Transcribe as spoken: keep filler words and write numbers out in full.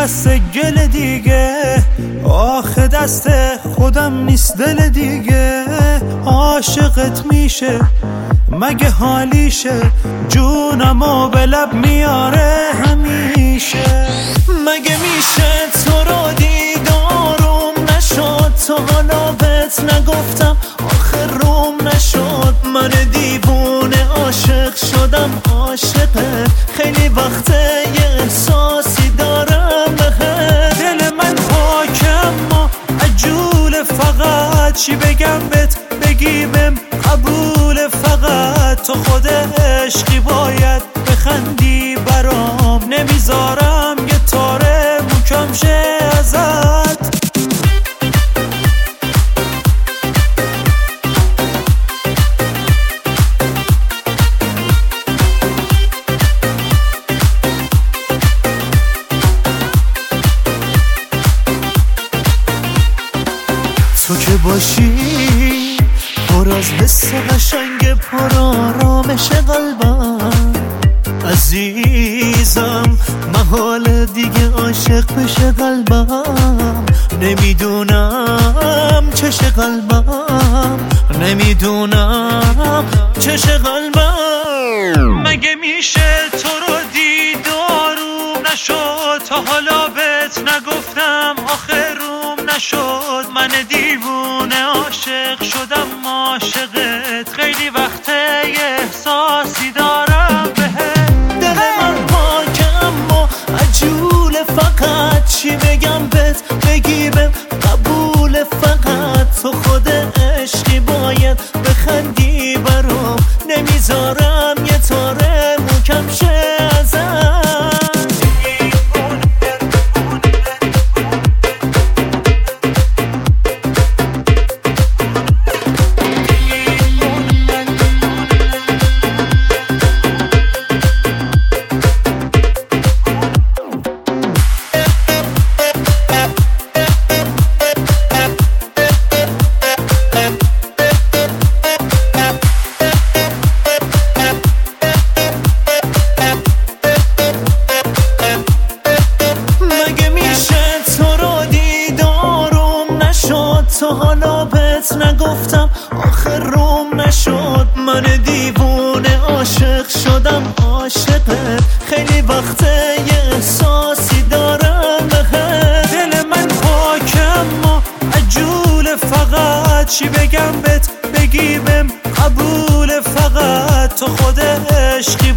دست گل دیگه، آخه دست خودم نیست دل دیگه. عاشقت میشه مگه حالیشه، جونمو به لب میاره همیشه. مگه میشه تو رو دیدارم نشد، تا حالا بهت نگفتم آخه روم نشد. من دیوونه عاشق شدم عاشقت، خیلی وقته یه احساسی دارم بهت. دل من پاکم و عجول، فقط چی بگم بهت بگی بهم قبول. فقط تو خود عشقی باید بخندی برام، نمیذارم یه تاره مکم شه ازت. تو که باشی پر از حس قشنگ، پر آرامش قلبم عزیزم. محال دیگه عاشق بشه قلبم، نمیدونم چش قلبم، نمیدونم چش قلبم. مگه میشه تو رو دیدارم نشد، تا حالا بهت نگفتم آخه روم نشد. من دیوونه عاشق شدم عاشقت، خیلی وقته یه احساسی دارم بهت. دل من پاکم و عجوله، فقط چی بگم بهت بگی بهم قبول. فقط تو خود عشقی باید بخندی برام، نمیذارم یه تاره مکم شه ازت. تا حالا بهت نگفتم آخه روم نشد. من دیوونه عاشق شدم عاشقت، خیلی وقته یه احساسی دارم بهت. دل من پاکم و عجوله، فقط چی بگم بهت بگی بهم قبول. فقط تو خود عشقی